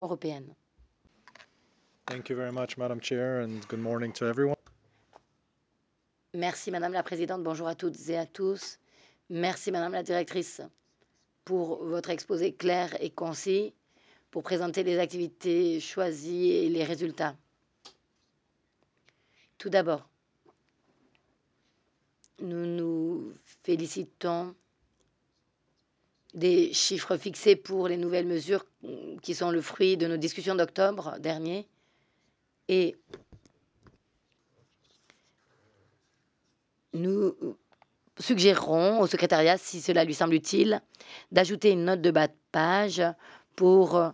européenne. Thank you very much, Madam Chair, and good morning to everyone. Merci Madame la Présidente, bonjour à toutes et à tous. Merci Madame la Directrice pour votre exposé clair et concis, pour présenter les activités choisies et les résultats. Tout d'abord, nous nous félicitons des chiffres fixés pour les nouvelles mesures qui sont le fruit de nos discussions d'octobre dernier. Et nous suggérerons au secrétariat, si cela lui semble utile, d'ajouter une note de bas de page pour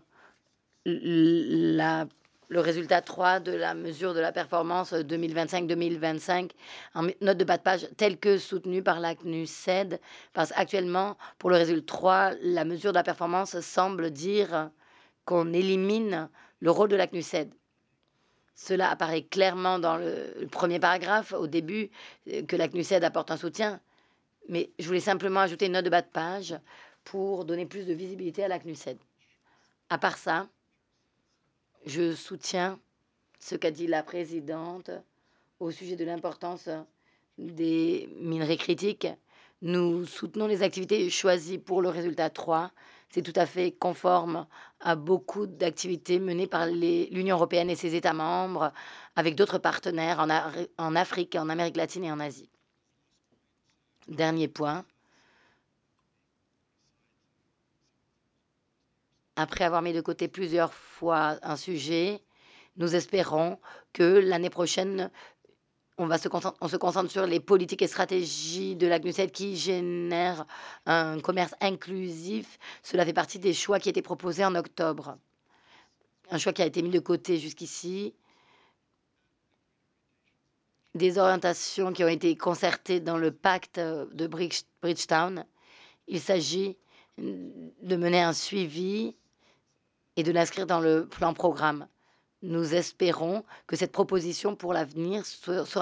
le résultat 3 de la mesure de la performance 2025-2025, en note de bas de page telle que soutenue par la CNUSED, parce qu'actuellement, pour le résultat 3, la mesure de la performance semble dire qu'on élimine le rôle de la CNUSED. Cela apparaît clairement dans le premier paragraphe, au début, que la CNUSED apporte un soutien, mais je voulais simplement ajouter une note de bas de page pour donner plus de visibilité à la CNUSED. À part ça, je soutiens ce qu'a dit la présidente au sujet de l'importance des minerais critiques. Nous soutenons les activités choisies pour le résultat 3. C'est tout à fait conforme à beaucoup d'activités menées par l'Union européenne et ses États membres avec d'autres partenaires en Afrique, en Amérique latine et en Asie. Dernier point. Après avoir mis de côté plusieurs fois un sujet, nous espérons que l'année prochaine, on se concentre sur les politiques et stratégies de la CNUSED qui génèrent un commerce inclusif. Cela fait partie des choix qui étaient proposés en octobre. Un choix qui a été mis de côté jusqu'ici. Des orientations qui ont été concertées dans le pacte de Bridgetown. Il s'agit de mener un suivi et de l'inscrire dans le plan programme. Nous espérons que cette proposition pour l'avenir sera